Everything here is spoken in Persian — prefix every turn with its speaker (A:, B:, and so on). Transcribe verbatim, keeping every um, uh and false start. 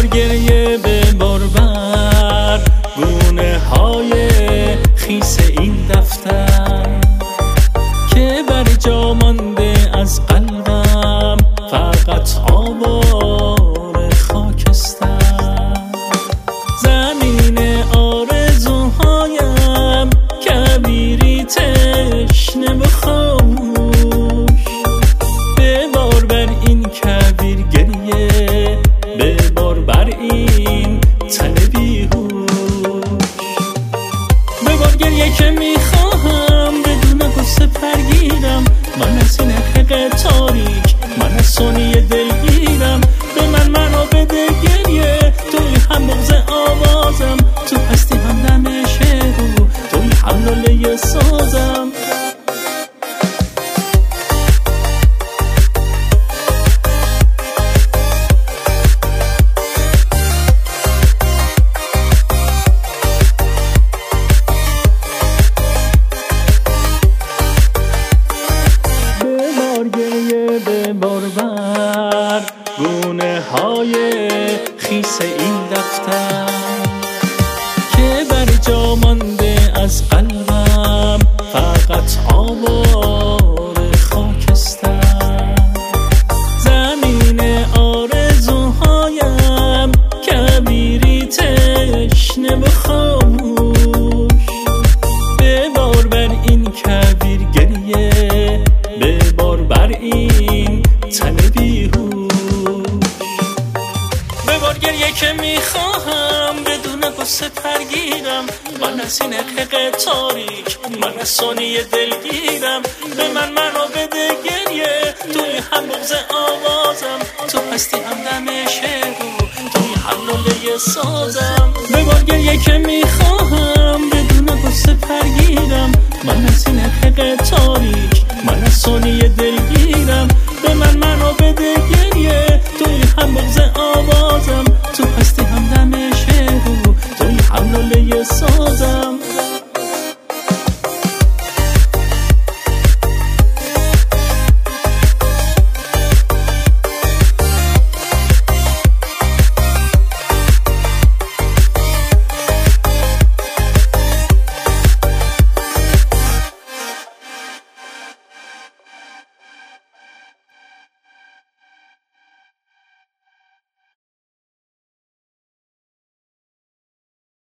A: گریه به باربر گونه های خیس این دفتر که بر جا مانده از قلبم فقط آوار خاکستر. زمین آرزوهایم کبیری تشنه و خاموش، ببار بر این کبیر گریه، ببار بر این تن بیهوش. ببار گریه که میخواهم بدون قصه پرگیرم، من از این حق تاریک، من از سونی دلگیرم. به من منو بده گریه، توی هم بغض آوازم، تو هستی هم دم شعرو، توی هم لاله سازم. ببار بر گونه های خیس این دفتر که بر جا مانده از قلبم فقط آوار خاکستر. زمین آرزوهایم کبیری تشنه و خاموش، ببار بر این کبیر گریه، ببار بر این تن بیهوش. ببار گریه که میخواهم بدون قصه پرگیرم، من از این حق تاریک، من از سونی دلگیرم. به من منو بده گریه، توی هم بغض آوازم، تو هستی هم دم شعرو، توی هم لاله سازم. ببار گریه که میخواهم بدون قصه پرگیرم، من از این حق تاریک، من از سونی دلگیرم. به من منو بده گریه، توی هم بغض آوازم، تو هستی هم دم شعرو، توی هم لاله سازم.